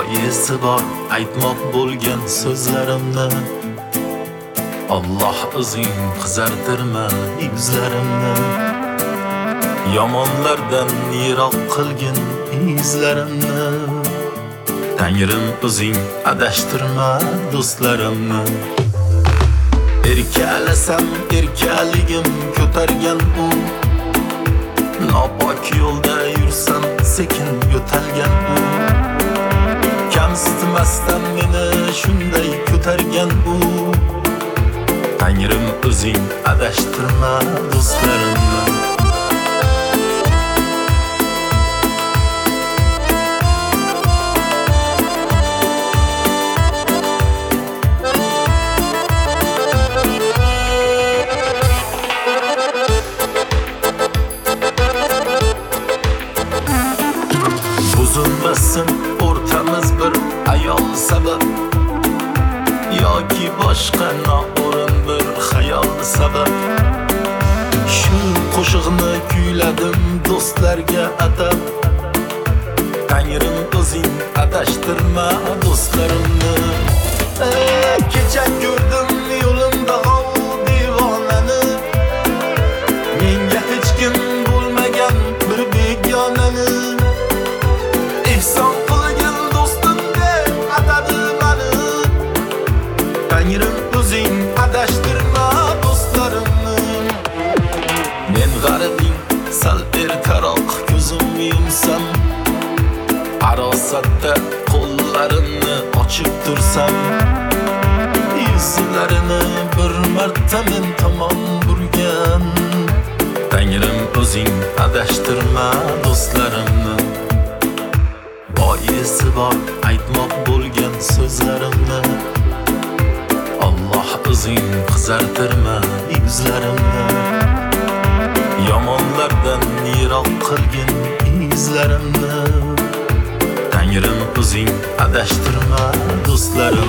boisi bor aytmoq bo'lgan so'zlarimni. Alloh o'zing qizartirma yuzlarimni, yomonlardan yiroq qilgin izlarimni. Tangrim o'zing adashtirma do'stlarimni. Erkalasam erkaligim ko'targan u, nopok yo'lda yursam sekin yo'talgan u. Kamsitmasdan meni shunday ko'targan u. Tangrim o'zing adashtirma do'stlarimni. Buzilmasin o'rtamiz bir ayol sabab, yoki boshqa noo'rin bir xayol sabab. Shu qo'shiqni kuyladim do'stlarga atab. Tangrim o'zing adashtirma do'stlarimni. Kecha ko'rdim yo'limda g'ov devonani, menga hech kim bo'lmagan bir begonani. Ehson qilgin do'stim deb atadi mani. Tangrim o'zing adashtirma do'stlarimni. Men g'aribing sal ertaroq ko'zim yumsam, arosatda qo'llarimni ochib tursam, yuzlarini bir marta men tomon burgan. Tangrim o'zing adashtirma do'stlarimni. Boisi bor aytmoq bo'lgan so'zlarimni. Alloh o'zing qizartirma yuzlarimni, yomonlardan yiroq qilgin izlarimni. Tangrim o'zing adashtirma do'stlarimni.